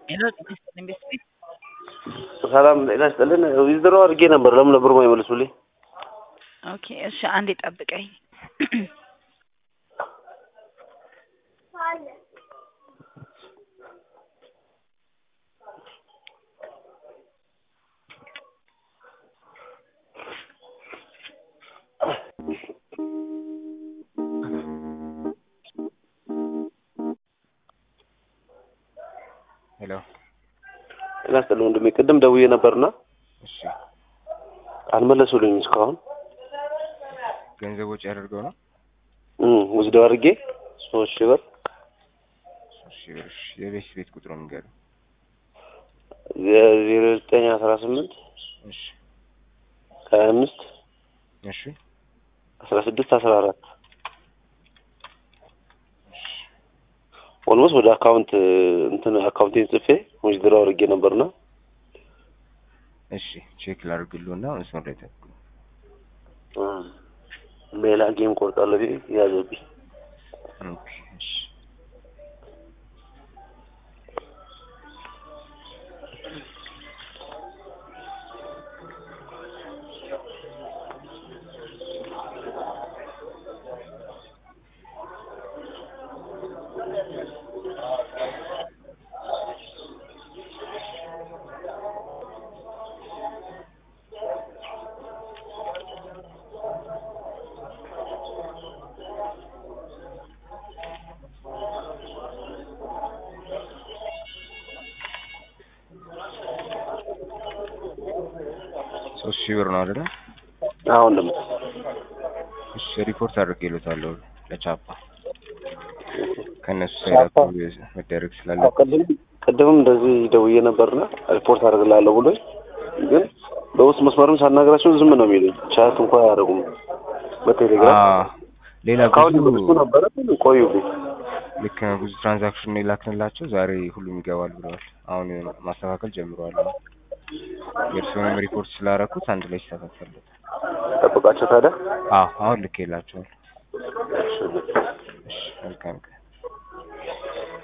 ሄሎ ጤና ይስጥልኝ ቤተሰብ። ሰላም ጤና ይስጥልን። ዊዝድሮ አድርጌ ነበር። ለምን ነበር የማይመልሱልኝ? ኦኬ እሺ አንዴ ጠብቀኝ። ሄሎ ጤና ይስጥልን ወንድሜ፣ ቅድም ደውዬ ነበርና እሺ፣ አልመለሱልኝም እስካሁን። ገንዘብ ወጪ አድርገው ነው? ዊዝድሮ አድርጌ 3000 ብር። እሺ እሺ፣ የቤት ቤት ቁጥሩ ንገረኝ። 0918 እሺ 25 እሺ 16 14 ኦልሞስት ወደ አካውንት አካውንቴን ጽፌ ዊዝድሮ አድርጌ ነበርና እሺ ቼክ ላድርግልዎና መስመር ላይ ተኩ። ሌላ ጌም ቆርጣለሁ ያዘብኝ። ኦኬ እሺ ሶስት ሺህ ብር ነው አይደል? አሁን ደግሞ እሺ ሪፖርት አድርጌልዎታለሁ ለቻፓ። ከነሱ ሳይላኩ መደረግ ስላለበት ቅድምም እንደዚህ ደውዬ ነበርና ሪፖርት አድርግላለሁ ብሎኝ፣ ግን በውስጥ መስመርም ሳናገራቸው ዝም ነው የሚሉኝ። ቻት እንኳን አያደርጉም በቴሌግራም። ሌላ ብዙ ነበረ ቆዩብኝ። ልክ ነው፣ ብዙ ትራንዛክሽን የላክንላቸው ዛሬ ሁሉም ይገባል ብለዋል። አሁን ማስተካከል ጀምረዋል። የእርስዎንም ሪፖርት ስላደረኩት አንድ ላይ ይስተካከላል። ጠብቃቸው ታዲያ። አሁን ልኬላቸዋል። እሺ መልካም